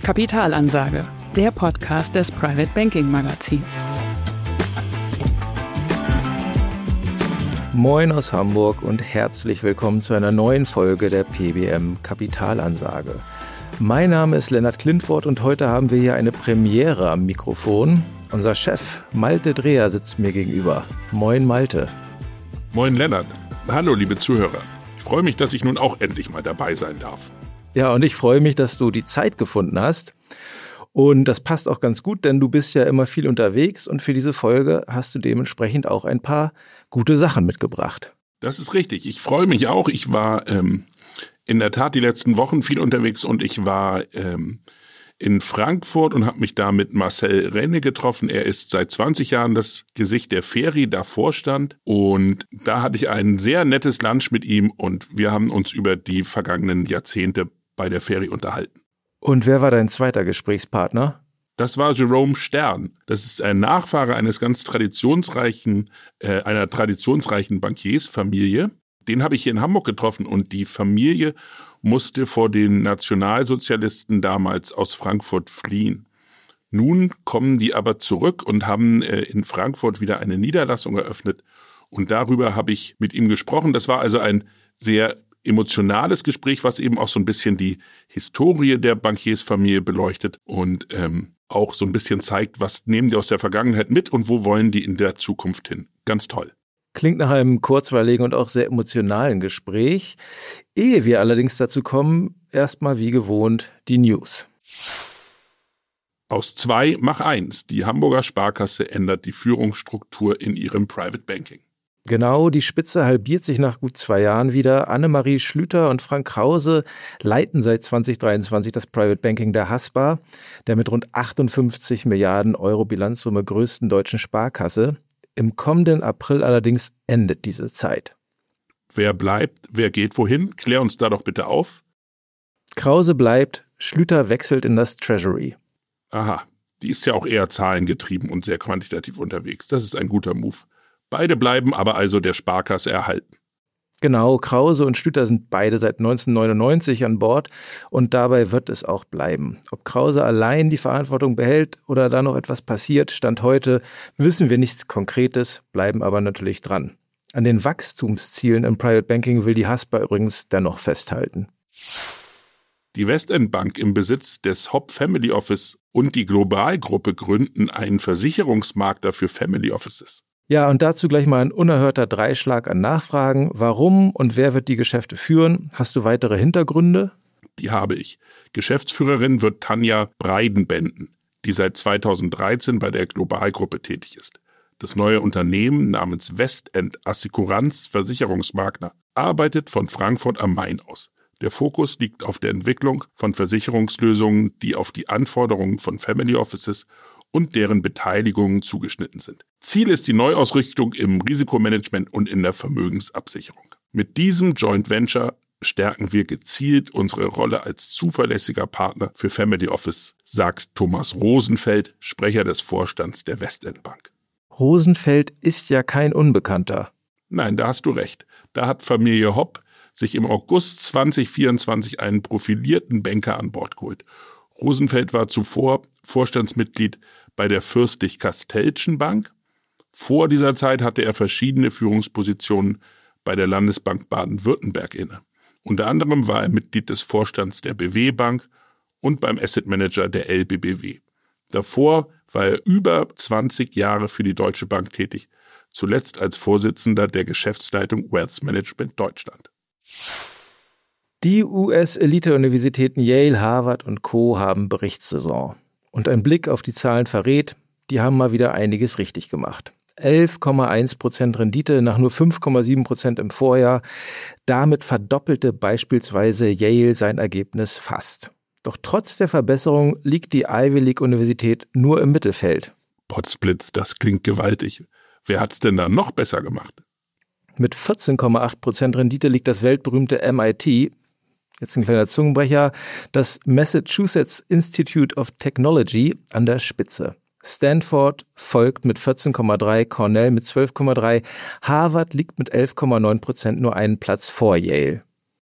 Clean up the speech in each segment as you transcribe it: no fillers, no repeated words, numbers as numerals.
Kapitalansage, der Podcast des Private Banking Magazins. Moin aus Hamburg und herzlich willkommen zu einer neuen Folge der PBM Kapitalansage. Mein Name ist Lennart Klintworth und heute haben wir hier eine Premiere am Mikrofon. Unser Chef Malte Dreher sitzt mir gegenüber. Moin Malte. Moin Lennart. Hallo liebe Zuhörer. Ich freue mich, dass ich nun auch endlich mal dabei sein darf. Ja, und ich freue mich, dass du die Zeit gefunden hast. Und das passt auch ganz gut, denn du bist ja immer viel unterwegs und für diese Folge hast du dementsprechend auch ein paar gute Sachen mitgebracht. Das ist richtig. Ich freue mich auch. Ich war in der Tat die letzten Wochen viel unterwegs und ich war in Frankfurt und habe mich da mit Marcel Renne getroffen. Er ist seit 20 Jahren das Gesicht der Feri, davor stand. Und da hatte ich ein sehr nettes Lunch mit ihm und wir haben uns über die vergangenen Jahrzehnte bei der Feri unterhalten. Und wer war dein zweiter Gesprächspartner? Das war Jerome Stern. Das ist ein Nachfahre einer traditionsreichen Bankiersfamilie. Den habe ich hier in Hamburg getroffen und die Familie musste vor den Nationalsozialisten damals aus Frankfurt fliehen. Nun kommen die aber zurück und haben in Frankfurt wieder eine Niederlassung eröffnet und darüber habe ich mit ihm gesprochen. Das war also ein sehr emotionales Gespräch, was eben auch so ein bisschen die Historie der Bankiersfamilie beleuchtet und auch so ein bisschen zeigt, was nehmen die aus der Vergangenheit mit und wo wollen die in der Zukunft hin. Ganz toll. Klingt nach einem kurzweiligen und auch sehr emotionalen Gespräch. Ehe wir allerdings dazu kommen, erstmal wie gewohnt die News. Aus 2 mach 1. Die Hamburger Sparkasse ändert die Führungsstruktur in ihrem Private Banking. Genau, die Spitze halbiert sich nach gut 2 Jahren wieder. Annemarie Schlüter und Frank Krause leiten seit 2023 das Private Banking der Haspa, der mit rund 58 Milliarden Euro Bilanzsumme größten deutschen Sparkasse. Im kommenden April allerdings endet diese Zeit. Wer bleibt, wer geht wohin? Klär uns da doch bitte auf. Krause bleibt, Schlüter wechselt in das Treasury. Aha, die ist ja auch eher zahlengetrieben und sehr quantitativ unterwegs. Das ist ein guter Move. Beide bleiben aber also der Sparkasse erhalten. Genau, Krause und Schlüter sind beide seit 1999 an Bord und dabei wird es auch bleiben. Ob Krause allein die Verantwortung behält oder da noch etwas passiert, Stand heute, wissen wir nichts Konkretes, bleiben aber natürlich dran. An den Wachstumszielen im Private Banking will die Haspa übrigens dennoch festhalten. Die Westend Bank im Besitz des Hop Family Office und die Globalgruppe gründen einen Versicherungsmakler für Family Offices. Ja, und dazu gleich mal ein unerhörter Dreischlag an Nachfragen. Warum und wer wird die Geschäfte führen? Hast du weitere Hintergründe? Die habe ich. Geschäftsführerin wird Tanja Breidenbenden, die seit 2013 bei der Globalgruppe tätig ist. Das neue Unternehmen namens Westend Assekuranz Versicherungsmakler arbeitet von Frankfurt am Main aus. Der Fokus liegt auf der Entwicklung von Versicherungslösungen, die auf die Anforderungen von Family Offices und deren Beteiligungen zugeschnitten sind. Ziel ist die Neuausrichtung im Risikomanagement und in der Vermögensabsicherung. Mit diesem Joint Venture stärken wir gezielt unsere Rolle als zuverlässiger Partner für Family Office, sagt Thomas Rosenfeld, Sprecher des Vorstands der Westend Bank. Rosenfeld ist ja kein Unbekannter. Nein, da hast du recht. Da hat Familie Hopp sich im August 2024 einen profilierten Banker an Bord geholt. Rosenfeld war zuvor Vorstandsmitglied bei der Fürstlich-Kasteltschen Bank. Vor dieser Zeit hatte er verschiedene Führungspositionen bei der Landesbank Baden-Württemberg inne. Unter anderem war er Mitglied des Vorstands der BW Bank und beim Asset Manager der LBBW. Davor war er über 20 Jahre für die Deutsche Bank tätig, zuletzt als Vorsitzender der Geschäftsleitung Wealth Management Deutschland. Die US-Elite-Universitäten Yale, Harvard und Co. haben Berichtssaison. Und ein Blick auf die Zahlen verrät, die haben mal wieder einiges richtig gemacht. 11,1% Rendite nach nur 5,7% im Vorjahr. Damit verdoppelte beispielsweise Yale sein Ergebnis fast. Doch trotz der Verbesserung liegt die Ivy League-Universität nur im Mittelfeld. Potzblitz, das klingt gewaltig. Wer hat's denn da noch besser gemacht? Mit 14,8% Rendite liegt das weltberühmte MIT, jetzt ein kleiner Zungenbrecher, das Massachusetts Institute of Technology an der Spitze. Stanford folgt mit 14,3, Cornell mit 12,3, Harvard liegt mit 11,9% nur einen Platz vor Yale.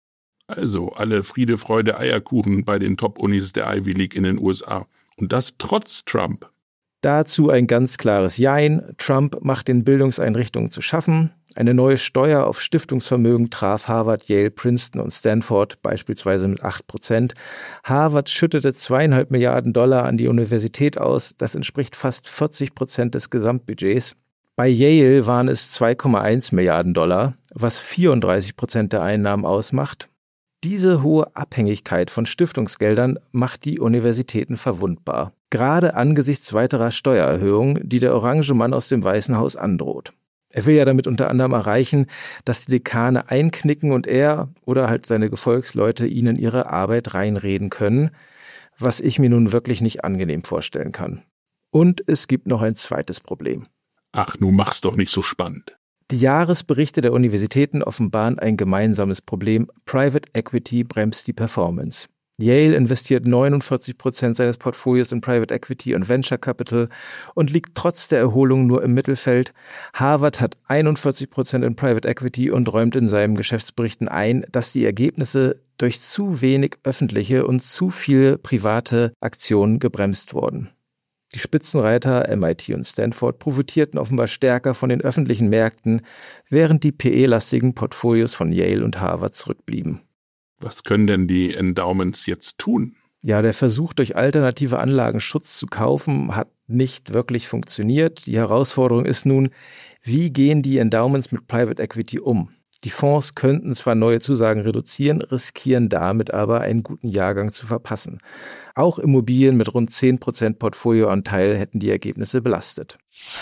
Also alle Friede, Freude, Eierkuchen bei den Top-Unis der Ivy League in den USA. Und das trotz Trump. Dazu ein ganz klares Jein. Trump macht den Bildungseinrichtungen zu schaffen. Eine neue Steuer auf Stiftungsvermögen traf Harvard, Yale, Princeton und Stanford beispielsweise mit 8%. Harvard schüttete $2,5 Milliarden an die Universität aus. Das entspricht fast 40% des Gesamtbudgets. Bei Yale waren es $2,1 Milliarden, was 34% der Einnahmen ausmacht. Diese hohe Abhängigkeit von Stiftungsgeldern macht die Universitäten verwundbar. Gerade angesichts weiterer Steuererhöhungen, die der orange Mann aus dem Weißen Haus androht. Er will ja damit unter anderem erreichen, dass die Dekane einknicken und er oder halt seine Gefolgsleute ihnen ihre Arbeit reinreden können, was ich mir nun wirklich nicht angenehm vorstellen kann. Und es gibt noch ein zweites Problem. Ach, nun mach's doch nicht so spannend. Die Jahresberichte der Universitäten offenbaren ein gemeinsames Problem. Private Equity bremst die Performance. Yale investiert 49% seines Portfolios in Private Equity und Venture Capital und liegt trotz der Erholung nur im Mittelfeld. Harvard hat 41% in Private Equity und räumt in seinen Geschäftsberichten ein, dass die Ergebnisse durch zu wenig öffentliche und zu viele private Aktionen gebremst wurden. Die Spitzenreiter MIT und Stanford profitierten offenbar stärker von den öffentlichen Märkten, während die PE-lastigen Portfolios von Yale und Harvard zurückblieben. Was können denn die Endowments jetzt tun? Ja, der Versuch, durch alternative Anlagen Schutz zu kaufen, hat nicht wirklich funktioniert. Die Herausforderung ist nun, wie gehen die Endowments mit Private Equity um? Die Fonds könnten zwar neue Zusagen reduzieren, riskieren damit aber, einen guten Jahrgang zu verpassen. Auch Immobilien mit rund 10% Portfolioanteil hätten die Ergebnisse belastet.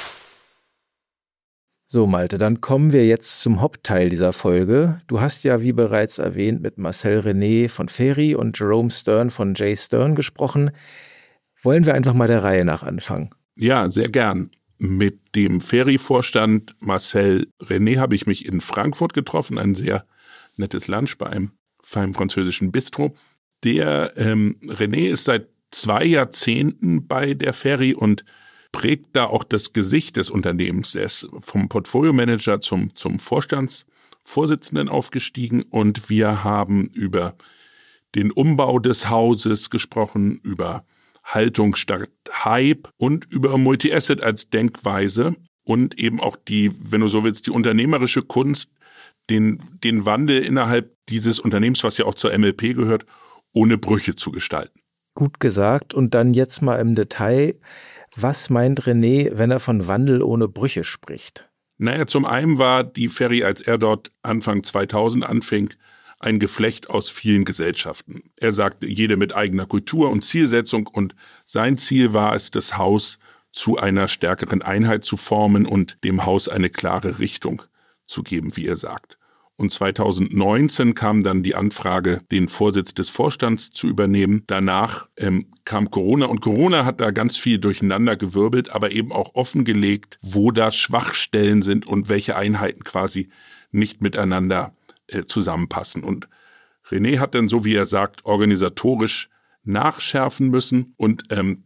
So, Malte, dann kommen wir jetzt zum Hauptteil dieser Folge. Du hast ja, wie bereits erwähnt, mit Marcel René von FERI und Jerome Stern von J. Stern gesprochen. Wollen wir einfach mal der Reihe nach anfangen? Ja, sehr gern. Mit dem FERI-Vorstand Marcel René habe ich mich in Frankfurt getroffen, ein sehr nettes Lunch bei einem feinen französischen Bistro. Der René ist seit 2 Jahrzehnten bei der FERI und prägt da auch das Gesicht des Unternehmens. Er ist vom Portfolio-Manager zum Vorstandsvorsitzenden aufgestiegen und wir haben über den Umbau des Hauses gesprochen, über Haltung statt Hype und über Multi-Asset als Denkweise und eben auch die, wenn du so willst, die unternehmerische Kunst, den Wandel innerhalb dieses Unternehmens, was ja auch zur MLP gehört, ohne Brüche zu gestalten. Gut gesagt. Und dann jetzt mal im Detail. Was meint René, wenn er von Wandel ohne Brüche spricht? Naja, zum einen war die FERI, als er dort Anfang 2000 anfing, ein Geflecht aus vielen Gesellschaften. Er sagte, jede mit eigener Kultur und Zielsetzung, und sein Ziel war es, das Haus zu einer stärkeren Einheit zu formen und dem Haus eine klare Richtung zu geben, wie er sagt. Und 2019 kam dann die Anfrage, den Vorsitz des Vorstands zu übernehmen. Danach kam Corona und Corona hat da ganz viel durcheinander gewirbelt, aber eben auch offengelegt, wo da Schwachstellen sind und welche Einheiten quasi nicht miteinander zusammenpassen. Und René hat dann, so wie er sagt, organisatorisch nachschärfen müssen. Und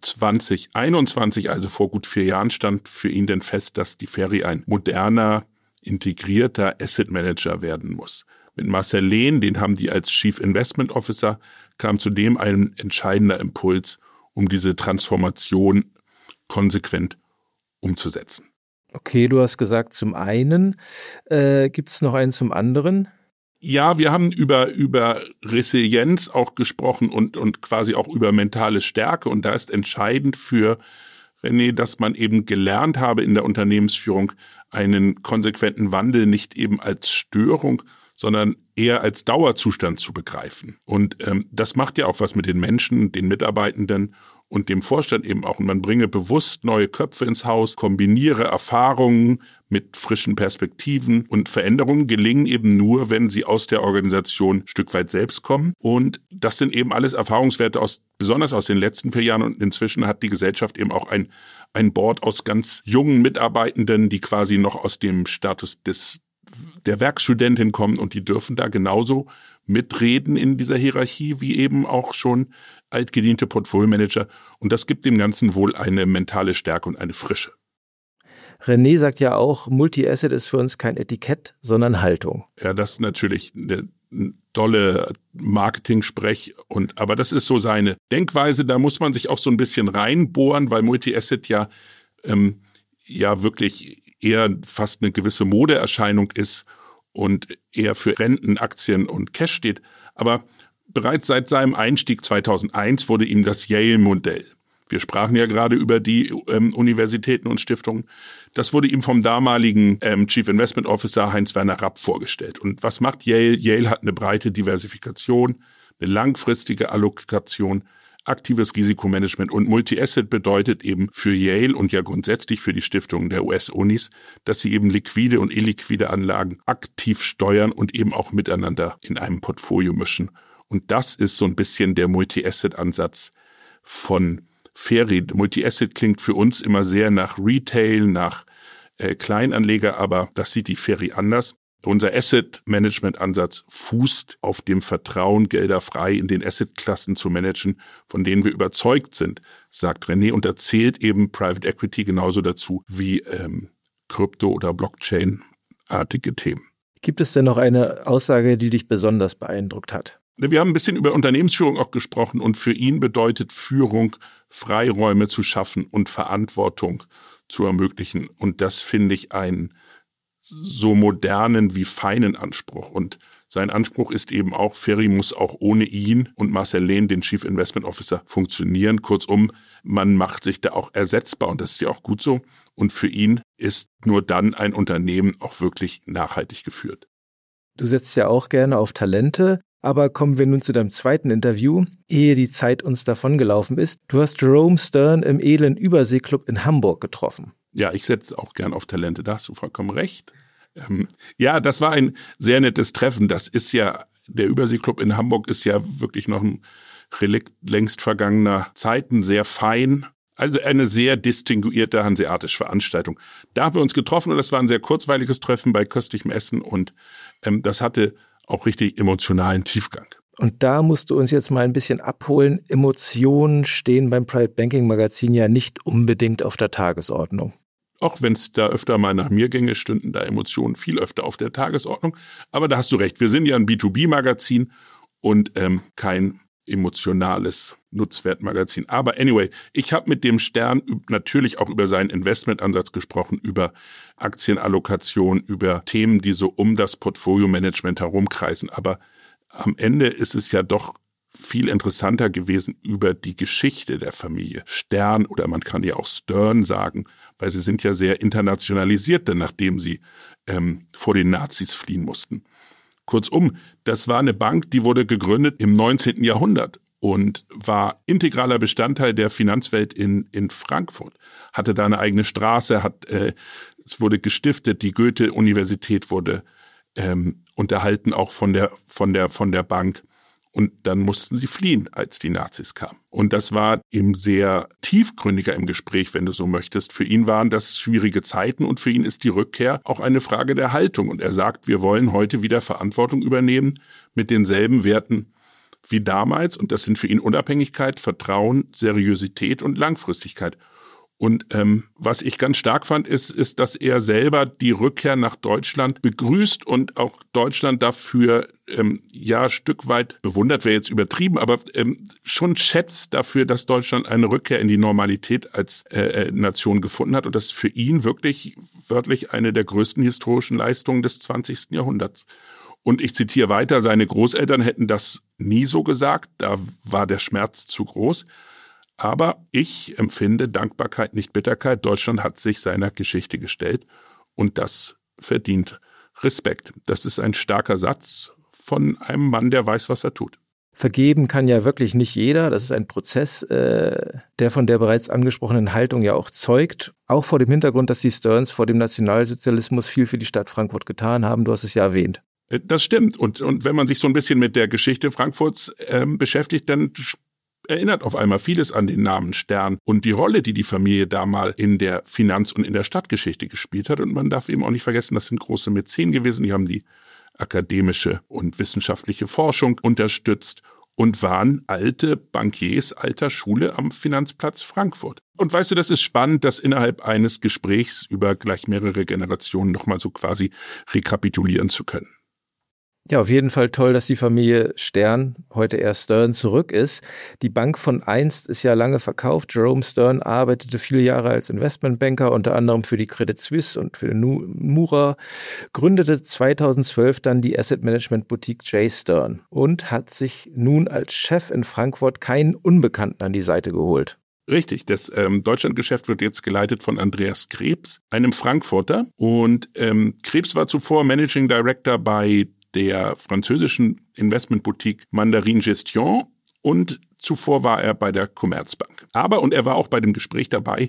2021, also vor gut 4 Jahren, stand für ihn dann fest, dass die FERI ein moderner, integrierter Asset Manager werden muss. Mit Marcel Lehn, den haben die als Chief Investment Officer, kam zudem ein entscheidender Impuls, um diese Transformation konsequent umzusetzen. Okay, du hast gesagt, zum einen. Gibt es noch einen zum anderen? Ja, wir haben über Resilienz auch gesprochen und quasi auch über mentale Stärke. Und da ist entscheidend für René, dass man eben gelernt habe in der Unternehmensführung, einen konsequenten Wandel nicht eben als Störung, sondern eher als Dauerzustand zu begreifen. Und das macht ja auch was mit den Menschen, den Mitarbeitenden und dem Vorstand eben auch. Und man bringe bewusst neue Köpfe ins Haus, kombiniere Erfahrungen mit frischen Perspektiven, und Veränderungen gelingen eben nur, wenn sie aus der Organisation ein Stück weit selbst kommen. Und das sind eben alles Erfahrungswerte besonders aus den letzten 4 Jahren. Und inzwischen hat die Gesellschaft eben auch ein Board aus ganz jungen Mitarbeitenden, die quasi noch aus dem Status der Werkstudentin kommen, und die dürfen da genauso mitreden in dieser Hierarchie wie eben auch schon altgediente Portfolio-Manager. Und das gibt dem Ganzen wohl eine mentale Stärke und eine Frische. René sagt ja auch, Multi-Asset ist für uns kein Etikett, sondern Haltung. Ja, das ist natürlich dolle Marketing-Sprech. Aber das ist so seine Denkweise. Da muss man sich auch so ein bisschen reinbohren, weil Multi-Asset ja wirklich eher fast eine gewisse Modeerscheinung ist und eher für Renten, Aktien und Cash steht. Aber bereits seit seinem Einstieg 2001 wurde ihm das Yale-Modell, wir sprachen ja gerade über die Universitäten und Stiftungen, das wurde ihm vom damaligen Chief Investment Officer Heinz-Werner Rapp vorgestellt. Und was macht Yale? Yale hat eine breite Diversifikation, eine langfristige Allokation, aktives Risikomanagement und Multi-Asset bedeutet eben für Yale und ja grundsätzlich für die Stiftungen der US-Unis, dass sie eben liquide und illiquide Anlagen aktiv steuern und eben auch miteinander in einem Portfolio mischen. Und das ist so ein bisschen der Multi-Asset-Ansatz von FERI. Multi-Asset klingt für uns immer sehr nach Retail, nach Kleinanleger, aber das sieht die FERI anders. Unser Asset-Management-Ansatz fußt auf dem Vertrauen, Gelder frei in den Asset-Klassen zu managen, von denen wir überzeugt sind, sagt René. Und da zählt eben Private Equity genauso dazu wie Krypto- oder Blockchain-artige Themen. Gibt es denn noch eine Aussage, die dich besonders beeindruckt hat? Wir haben ein bisschen über Unternehmensführung auch gesprochen und für ihn bedeutet Führung, Freiräume zu schaffen und Verantwortung zu ermöglichen. Und das finde ich einen so modernen wie feinen Anspruch. Und sein Anspruch ist eben auch, FERI muss auch ohne ihn und Marcel Lehn, den Chief Investment Officer, funktionieren. Kurzum, man macht sich da auch ersetzbar und das ist ja auch gut so. Und für ihn ist nur dann ein Unternehmen auch wirklich nachhaltig geführt. Du setzt ja auch gerne auf Talente. Aber kommen wir nun zu deinem zweiten Interview, ehe die Zeit uns davongelaufen ist. Du hast Jerome Stern im edlen Überseeklub in Hamburg getroffen. Ja, ich setze auch gern auf Talente, da hast du vollkommen recht. Ja, das war ein sehr nettes Treffen. Das ist ja, der Überseeklub in Hamburg ist ja wirklich noch ein Relikt längst vergangener Zeiten, sehr fein. Also eine sehr distinguierte hanseatische Veranstaltung. Da haben wir uns getroffen und das war ein sehr kurzweiliges Treffen bei köstlichem Essen und das hatte auch richtig emotionalen Tiefgang. Und da musst du uns jetzt mal ein bisschen abholen. Emotionen stehen beim Private Banking Magazin ja nicht unbedingt auf der Tagesordnung. Auch wenn es da öfter mal nach mir ginge, stünden da Emotionen viel öfter auf der Tagesordnung. Aber da hast du recht, wir sind ja ein B2B-Magazin und kein emotionales Nutzwertmagazin. Aber anyway, ich habe mit dem Stern natürlich auch über seinen Investmentansatz gesprochen, über Aktienallokation, über Themen, die so um das Portfolio-Management herumkreisen. Aber am Ende ist es ja doch viel interessanter gewesen über die Geschichte der Familie Stern oder man kann ja auch Stern sagen, weil sie sind ja sehr internationalisiert, nachdem sie vor den Nazis fliehen mussten. Kurzum, das war eine Bank, die wurde gegründet im 19. Jahrhundert und war integraler Bestandteil der Finanzwelt in Frankfurt. Hatte da eine eigene Straße, es wurde gestiftet, die Goethe-Universität wurde unterhalten auch von der Bank. Und dann mussten sie fliehen, als die Nazis kamen. Und das war eben sehr tiefgründiger im Gespräch, wenn du so möchtest. Für ihn waren das schwierige Zeiten und für ihn ist die Rückkehr auch eine Frage der Haltung. Und er sagt, wir wollen heute wieder Verantwortung übernehmen mit denselben Werten wie damals. Und das sind für ihn Unabhängigkeit, Vertrauen, Seriosität und Langfristigkeit. Und was ich ganz stark fand, ist, dass er selber die Rückkehr nach Deutschland begrüßt und auch Deutschland dafür ein Stück weit bewundert, wäre jetzt übertrieben, aber schon schätzt dafür, dass Deutschland eine Rückkehr in die Normalität als Nation gefunden hat. Und das ist für ihn wirklich wörtlich eine der größten historischen Leistungen des 20. Jahrhunderts. Und ich zitiere weiter, seine Großeltern hätten das nie so gesagt, da war der Schmerz zu groß. Aber ich empfinde Dankbarkeit, nicht Bitterkeit. Deutschland hat sich seiner Geschichte gestellt und das verdient Respekt. Das ist ein starker Satz von einem Mann, der weiß, was er tut. Vergeben kann ja wirklich nicht jeder. Das ist ein Prozess, der von der bereits angesprochenen Haltung ja auch zeugt. Auch vor dem Hintergrund, dass die Sterns vor dem Nationalsozialismus viel für die Stadt Frankfurt getan haben. Du hast es ja erwähnt. Das stimmt. Und wenn man sich so ein bisschen mit der Geschichte Frankfurts beschäftigt, dann erinnert auf einmal vieles an den Namen Stern und die Rolle, die die Familie da mal in der Finanz- und in der Stadtgeschichte gespielt hat. Und man darf eben auch nicht vergessen, das sind große Mäzen gewesen. Die haben die akademische und wissenschaftliche Forschung unterstützt und waren alte Bankiers alter Schule am Finanzplatz Frankfurt. Und weißt du, das ist spannend, das innerhalb eines Gesprächs über gleich mehrere Generationen nochmal so quasi rekapitulieren zu können. Ja, auf jeden Fall toll, dass die Familie Stern, heute eher Stern, zurück ist. Die Bank von einst ist ja lange verkauft. Jerome Stern arbeitete viele Jahre als Investmentbanker, unter anderem für die Credit Suisse und für den Nomura, gründete 2012 dann die Asset Management Boutique J. Stern und hat sich nun als Chef in Frankfurt keinen Unbekannten an die Seite geholt. Richtig, das Deutschlandgeschäft wird jetzt geleitet von Andreas Krebs, einem Frankfurter. Und Krebs war zuvor Managing Director bei der französischen Investmentboutique Mandarin Gestion und zuvor war er bei der Commerzbank. Und er war auch bei dem Gespräch dabei.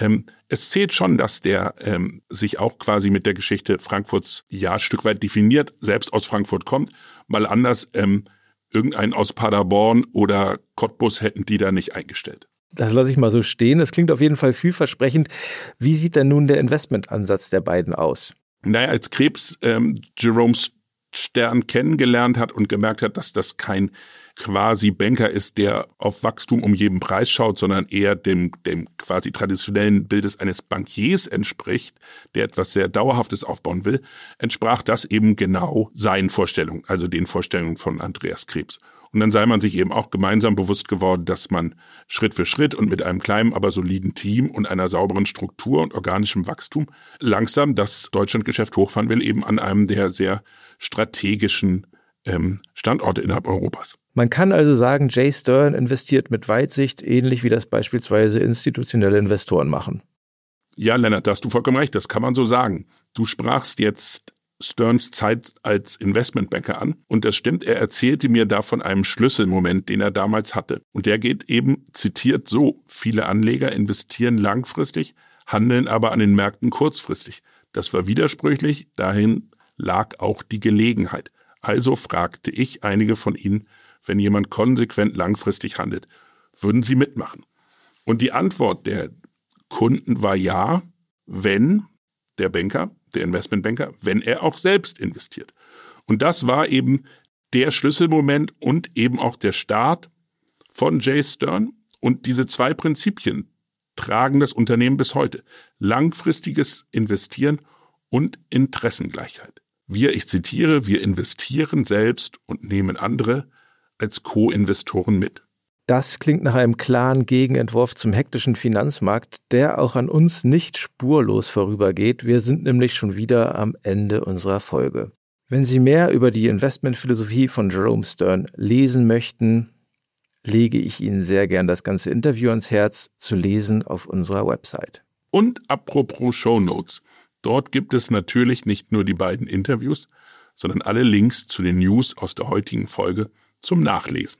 Es zählt schon, dass der sich auch quasi mit der Geschichte Frankfurts ein Stück weit definiert, selbst aus Frankfurt kommt, weil anders irgendeinen aus Paderborn oder Cottbus hätten die da nicht eingestellt. Das lasse ich mal so stehen. Das klingt auf jeden Fall vielversprechend. Wie sieht denn nun der Investmentansatz der beiden aus? Naja, als Krebs Jerome Stern kennengelernt hat und gemerkt hat, dass das kein quasi Banker ist, der auf Wachstum um jeden Preis schaut, sondern eher dem quasi traditionellen Bildes eines Bankiers entspricht, der etwas sehr Dauerhaftes aufbauen will, entsprach das eben genau seinen Vorstellungen, also den Vorstellungen von Andreas Krebs. Und dann sei man sich eben auch gemeinsam bewusst geworden, dass man Schritt für Schritt und mit einem kleinen, aber soliden Team und einer sauberen Struktur und organischem Wachstum langsam das Deutschlandgeschäft hochfahren will, eben an einem der sehr strategischen Standorte innerhalb Europas. Man kann also sagen, J. Stern investiert mit Weitsicht, ähnlich wie das beispielsweise institutionelle Investoren machen. Ja, Lennart, da hast du vollkommen recht, das kann man so sagen. Du sprachst jetzt Sterns Zeit als Investmentbanker an. Und das stimmt, er erzählte mir da von einem Schlüsselmoment, den er damals hatte. Und der geht eben, zitiert so, viele Anleger investieren langfristig, handeln aber an den Märkten kurzfristig. Das war widersprüchlich, dahin lag auch die Gelegenheit. Also fragte ich einige von ihnen, wenn jemand konsequent langfristig handelt, würden sie mitmachen? Und die Antwort der Kunden war ja, wenn der Banker, der Investmentbanker, wenn er auch selbst investiert. Und das war eben der Schlüsselmoment und eben auch der Start von J. Stern. Und diese zwei Prinzipien tragen das Unternehmen bis heute. Langfristiges Investieren und Interessengleichheit. Ich zitiere, wir investieren selbst und nehmen andere als Co-Investoren mit. Das klingt nach einem klaren Gegenentwurf zum hektischen Finanzmarkt, der auch an uns nicht spurlos vorübergeht. Wir sind nämlich schon wieder am Ende unserer Folge. Wenn Sie mehr über die Investmentphilosophie von Jerome Stern lesen möchten, lege ich Ihnen sehr gern das ganze Interview ans Herz, zu lesen auf unserer Website. Und apropos Shownotes, dort gibt es natürlich nicht nur die beiden Interviews, sondern alle Links zu den News aus der heutigen Folge zum Nachlesen.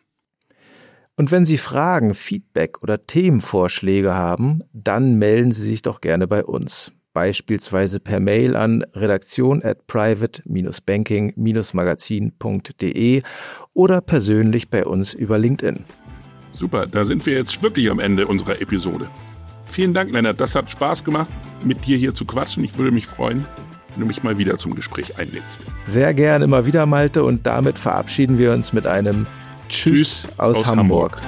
Und wenn Sie Fragen, Feedback oder Themenvorschläge haben, dann melden Sie sich doch gerne bei uns. Beispielsweise per Mail an redaktion@private-banking-magazin.de oder persönlich bei uns über LinkedIn. Super, da sind wir jetzt wirklich am Ende unserer Episode. Vielen Dank, Lennart, das hat Spaß gemacht, mit dir hier zu quatschen. Ich würde mich freuen, wenn du mich mal wieder zum Gespräch einlädst. Sehr gerne, immer wieder, Malte, und damit verabschieden wir uns mit einem Tschüss aus Hamburg.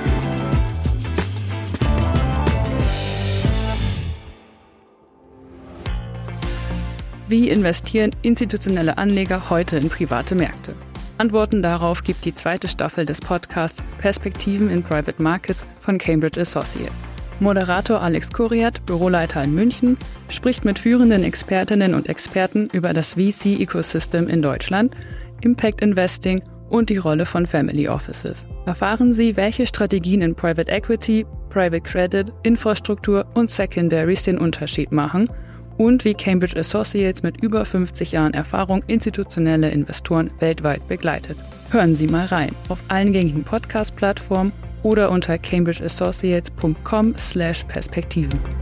Wie investieren institutionelle Anleger heute in private Märkte? Antworten darauf gibt die zweite Staffel des Podcasts Perspektiven in Private Markets von Cambridge Associates. Moderator Alex Kuriat, Büroleiter in München, spricht mit führenden Expertinnen und Experten über das VC-Ecosystem in Deutschland, Impact Investing und die Rolle von Family Offices. Erfahren Sie, welche Strategien in Private Equity, Private Credit, Infrastruktur und Secondaries den Unterschied machen und wie Cambridge Associates mit über 50 Jahren Erfahrung institutionelle Investoren weltweit begleitet. Hören Sie mal rein auf allen gängigen Podcast-Plattformen oder unter cambridgeassociates.com/Perspektiven.